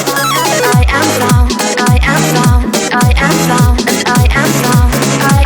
I am found, I am found, I am found, and I am found.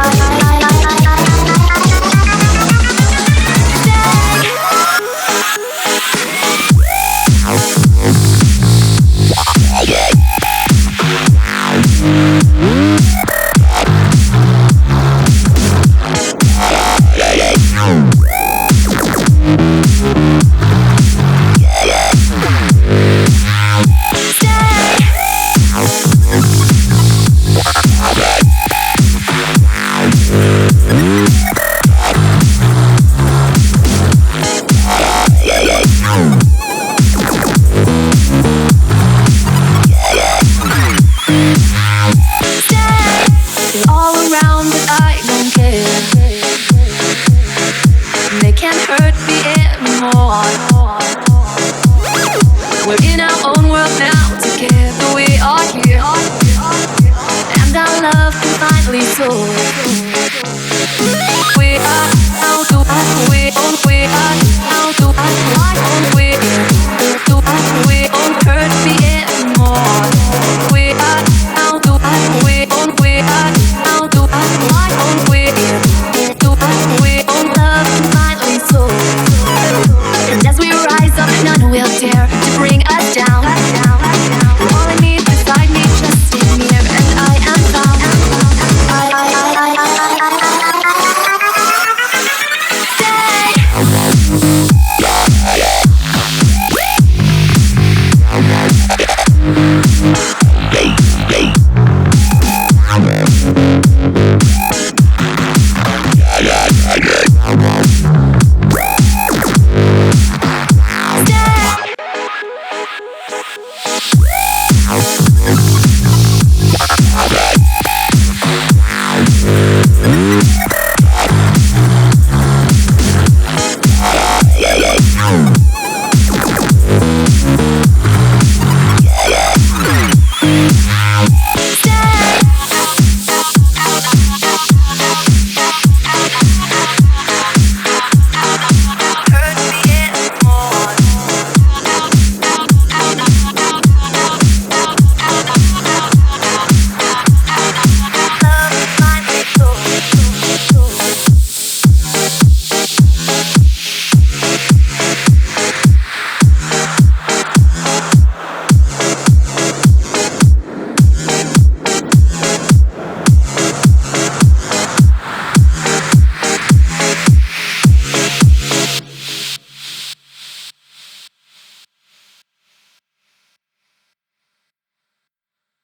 All around, but I don't care. They can't hurt me anymore. We're in our own world now, together we are here, and our love can finally soar. We are how do I we are how do I we won't hurt me anymore. We are how do I we are how do I we won't love can finally soar. And as we rise up, none will dare to bring us down. All I need beside me, just in here, and I am found. Stay.